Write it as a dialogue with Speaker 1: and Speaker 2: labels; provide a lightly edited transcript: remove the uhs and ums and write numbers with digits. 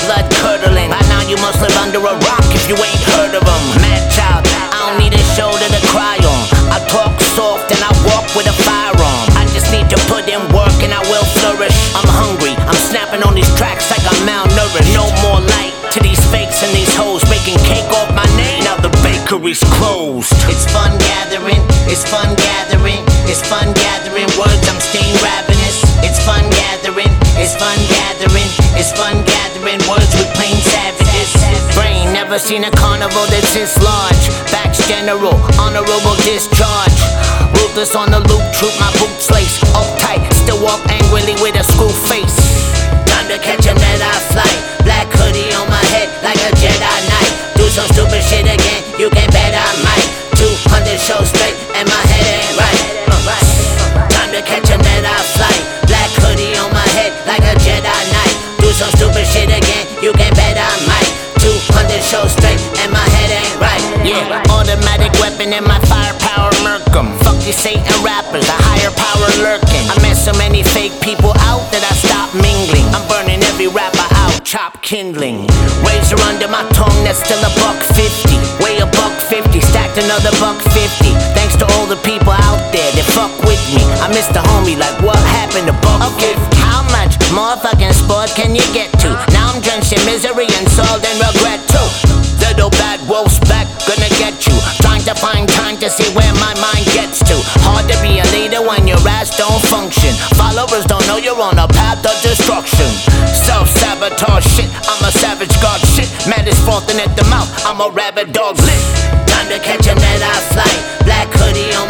Speaker 1: blood curdling. By now you must live under a rock if you ain't heard of them. Mad child, I don't need a shoulder to cry on. I talk soft and I walk with a firearm. I just need to put in work and I will flourish. I'm hungry, I'm snapping on these tracks like I'm malnourished. No more light to these fakes and these hoes making cake off my name. Now the bakery's closed. It's fun gathering, it's fun gathering, it's fun gathering words, I'm staying ravenous. It's fun gathering, it's fun gathering, it's fun gathering words with plain savages. Brain never seen a carnival that's this large. Backs general, honorable discharge. Ruthless on the loop, troop my boots lace. Uptight, still walk angrily with a screw face. Time to catch a red-eye flight. Black hoodie on my head like a Jedi Knight. Do some stupid shit again, you can bet I might. 200 shows straight and my head ain't right. Time to catch a red-eye flight. Black hoodie on my head like a Jedi Knight. Do some stupid shit again, you can bet I might. 200 shows straight and my head ain't right. Yeah, automatic weapon in my firepower murk 'em. Fuck these Satan rappers, a higher power lurking. I met so many fake people out that I stopped mingling. I'm burning every rapper out, chop kindling. Razor under my tongue, that's still $1.50. Weigh $1.50, stacked another $1.50. Thanks to all the people out there that fuck with me. I miss the homie, like what happened to $1.50? Okay, how much more fucking sport can you get to? Now I'm drenched in misery and salt and regret too. Little bad wolf's back, gonna get you. Trying to find time to see where my mind gets to. Hard to be a leader when your ass don't function. Followers don't know you're on a path of destruction. Self-sabotage shit, I'm a savage god shit. Mad is frothing at the mouth, I'm a rabid dog lit. Time to catch a red-eye flight. Black hoodie on